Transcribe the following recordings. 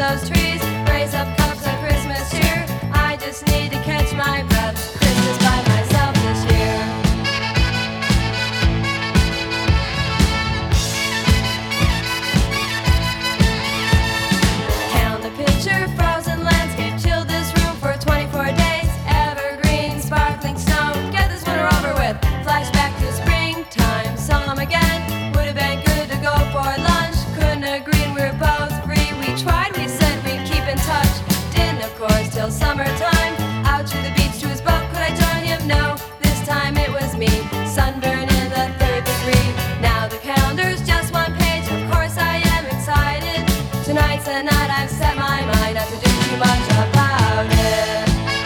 those trees, raise up cups of Christmas cheer. I just need to catch my breath. Christmas by myself this year. Count the picture, frozen landscape, chill this room for 24 days. Evergreen, sparkling snow, get this winter over with. Flashback to springtime, saw him again. Would have been good to go for lunch. Couldn't agree, and we're both free. We tried, we said we'd keep in touch. Didn't, of course, till summertime. Out to the beach to his boat, could I join him? No, this time it was me. Sunburn in the 3rd degree. Now the calendar's just one page. Of course I am excited. Tonight's the night I've set my mind not to do too much about it.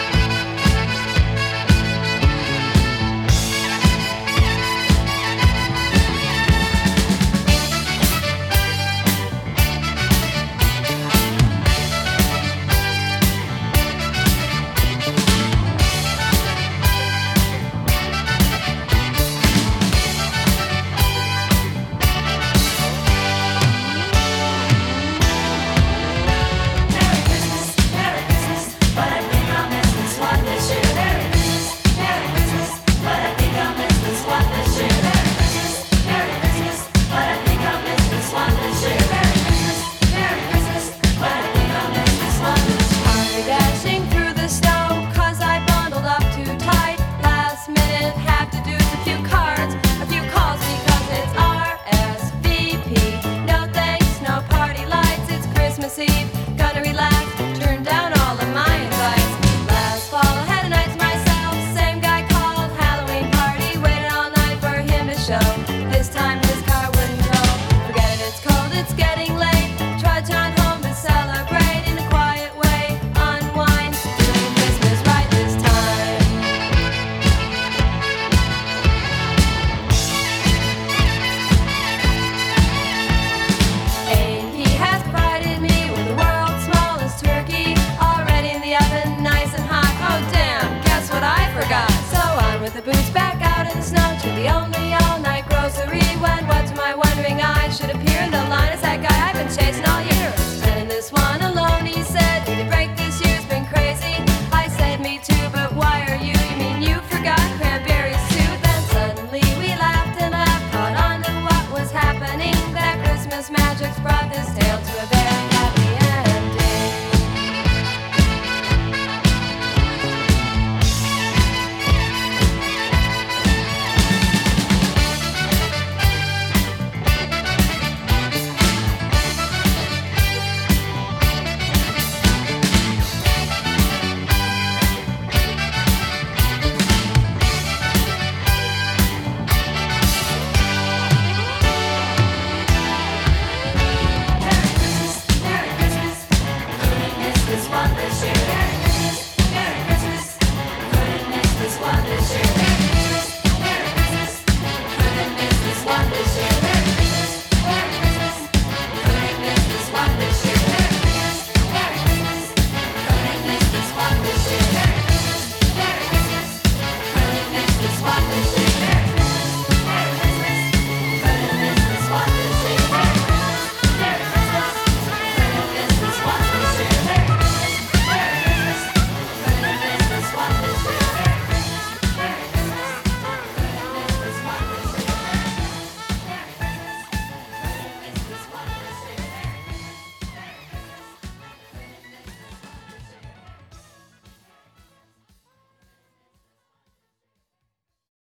Gonna relax, turn down all of my invites. Last fall I had a night to myself. Same guy called, Halloween party. Waited all night for him to show. This time his car wouldn't go. Forget it, it's cold, it's getting late. Trudge on home to celebrate in a quiet way. Unwind, doing Christmas right this time. A&P has provided me with the world's smallest turkey, already in the oven, nice and hot. Oh damn, guess what I forgot? So on with the boots, back out in the snow to the old